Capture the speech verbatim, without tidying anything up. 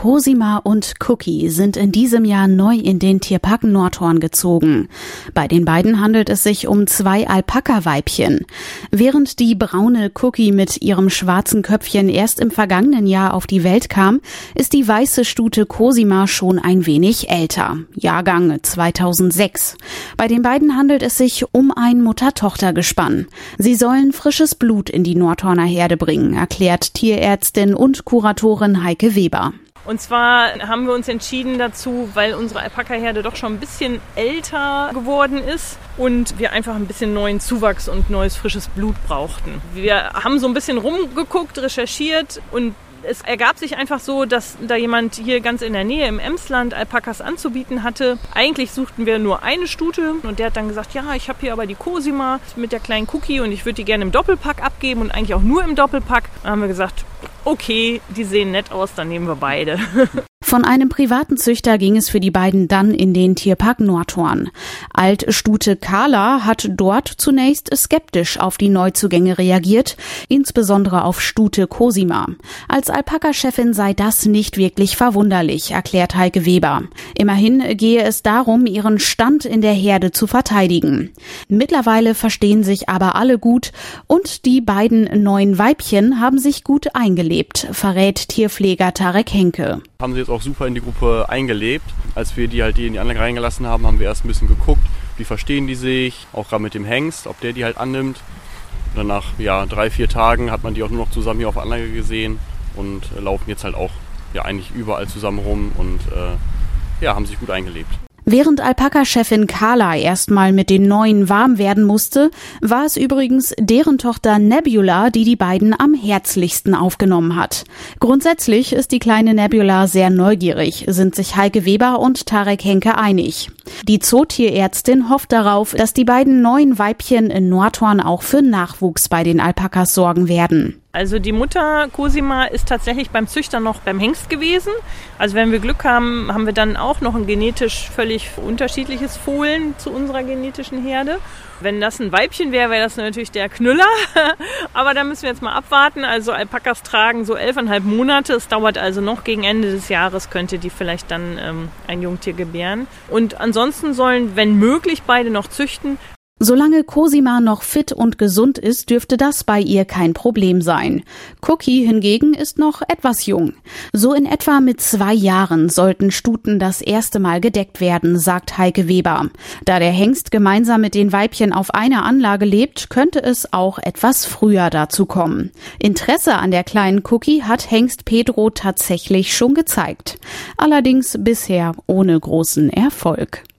Cosima und Cookie sind in diesem Jahr neu in den Tierpark Nordhorn gezogen. Bei den beiden handelt es sich um zwei Alpaka-Weibchen. Während die braune Cookie mit ihrem schwarzen Köpfchen erst im vergangenen Jahr auf die Welt kam, ist die weiße Stute Cosima schon ein wenig älter. Jahrgang zweitausendsechs. Bei den beiden handelt es sich um ein Mutter-Tochter-Gespann. Sie sollen frisches Blut in die Nordhorner Herde bringen, erklärt Tierärztin und Kuratorin Heike Weber. Und zwar haben wir uns entschieden dazu, weil unsere Alpaka-Herde doch schon ein bisschen älter geworden ist und wir einfach ein bisschen neuen Zuwachs und neues frisches Blut brauchten. Wir haben so ein bisschen rumgeguckt, recherchiert und es ergab sich einfach so, dass da jemand hier ganz in der Nähe im Emsland Alpakas anzubieten hatte. Eigentlich suchten wir nur eine Stute und der hat dann gesagt, ja, ich habe hier aber die Cosima mit der kleinen Cookie und ich würde die gerne im Doppelpack abgeben und eigentlich auch nur im Doppelpack. Dann haben wir gesagt, okay, die sehen nett aus, dann nehmen wir beide. Von einem privaten Züchter ging es für die beiden dann in den Tierpark Nordhorn. Altstute Carla hat dort zunächst skeptisch auf die Neuzugänge reagiert, insbesondere auf Stute Cosima. Als Alpaka-Chefin sei das nicht wirklich verwunderlich, erklärt Heike Weber. Immerhin gehe es darum, ihren Stand in der Herde zu verteidigen. Mittlerweile verstehen sich aber alle gut und die beiden neuen Weibchen haben sich gut eingelebt, verrät Tierpfleger Tarek Henke. Haben sie jetzt auch super in die Gruppe eingelebt. Als wir die halt die in die Anlage reingelassen haben, haben wir erst ein bisschen geguckt, wie verstehen die sich, auch gerade mit dem Hengst, ob der die halt annimmt. Und dann nach ja, drei, vier Tagen hat man die auch nur noch zusammen hier auf der Anlage gesehen und äh, laufen jetzt halt auch ja eigentlich überall zusammen rum und äh, ja, haben sich gut eingelebt. Während Alpaka-Chefin Carla erstmal mit den Neuen warm werden musste, war es übrigens deren Tochter Nebula, die die beiden am herzlichsten aufgenommen hat. Grundsätzlich ist die kleine Nebula sehr neugierig, sind sich Heike Weber und Tarek Henke einig. Die Zootierärztin hofft darauf, dass die beiden neuen Weibchen in Nordhorn auch für Nachwuchs bei den Alpakas sorgen werden. Also die Mutter Cosima ist tatsächlich beim Züchter noch beim Hengst gewesen. Also wenn wir Glück haben, haben wir dann auch noch ein genetisch völlig unterschiedliches Fohlen zu unserer genetischen Herde. Wenn das ein Weibchen wäre, wäre das natürlich der Knüller. Aber da müssen wir jetzt mal abwarten. Also Alpakas tragen so elfeinhalb Monate. Es dauert also noch gegen Ende des Jahres, könnte die vielleicht dann ähm, ein Jungtier gebären. Und ansonsten sollen, wenn möglich, beide noch züchten. Solange Cosima noch fit und gesund ist, dürfte das bei ihr kein Problem sein. Cookie hingegen ist noch etwas jung. So in etwa mit zwei Jahren sollten Stuten das erste Mal gedeckt werden, sagt Heike Weber. Da der Hengst gemeinsam mit den Weibchen auf einer Anlage lebt, könnte es auch etwas früher dazu kommen. Interesse an der kleinen Cookie hat Hengst Pedro tatsächlich schon gezeigt. Allerdings bisher ohne großen Erfolg.